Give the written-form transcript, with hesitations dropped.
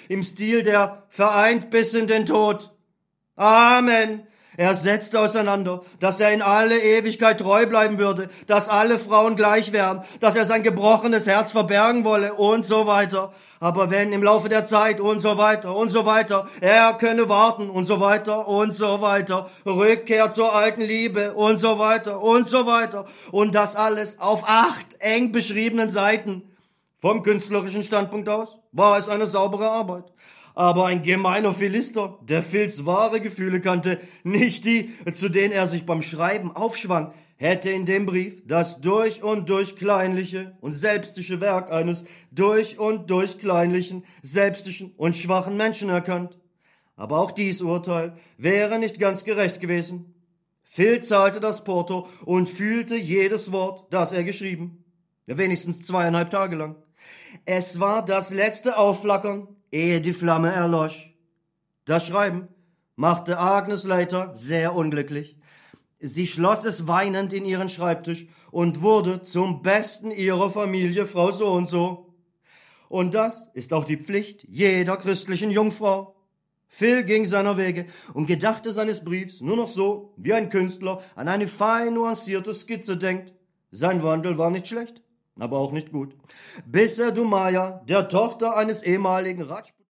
im Stil der Vereint bis in den Tod. Amen. Er setzte auseinander, dass er in alle Ewigkeit treu bleiben würde, dass alle Frauen gleich wären, dass er sein gebrochenes Herz verbergen wolle und so weiter. Aber wenn im Laufe der Zeit und so weiter, er könne warten und so weiter, Rückkehr zur alten Liebe und so weiter. Und das alles auf 8 eng beschriebenen Seiten. Vom künstlerischen Standpunkt aus war es eine saubere Arbeit. Aber ein gemeiner Philister, der Phils wahre Gefühle kannte, nicht die, zu denen er sich beim Schreiben aufschwang, hätte in dem Brief das durch und durch kleinliche und selbstische Werk eines durch und durch kleinlichen, selbstischen und schwachen Menschen erkannt. Aber auch dies Urteil wäre nicht ganz gerecht gewesen. Phil zahlte das Porto und fühlte jedes Wort, das er geschrieben. Wenigstens 2,5 Tage lang. Es war das letzte Aufflackern, ehe die Flamme erlosch. Das Schreiben machte Agnes Later sehr unglücklich. Sie schloss es weinend in ihren Schreibtisch und wurde zum Besten ihrer Familie Frau so und so. Und das ist auch die Pflicht jeder christlichen Jungfrau. Phil ging seiner Wege und gedachte seines Briefs nur noch so, wie ein Künstler an eine fein nuancierte Skizze denkt. Sein Wandel war nicht schlecht, aber auch nicht gut. Bis er Dumaya, der Tochter eines ehemaligen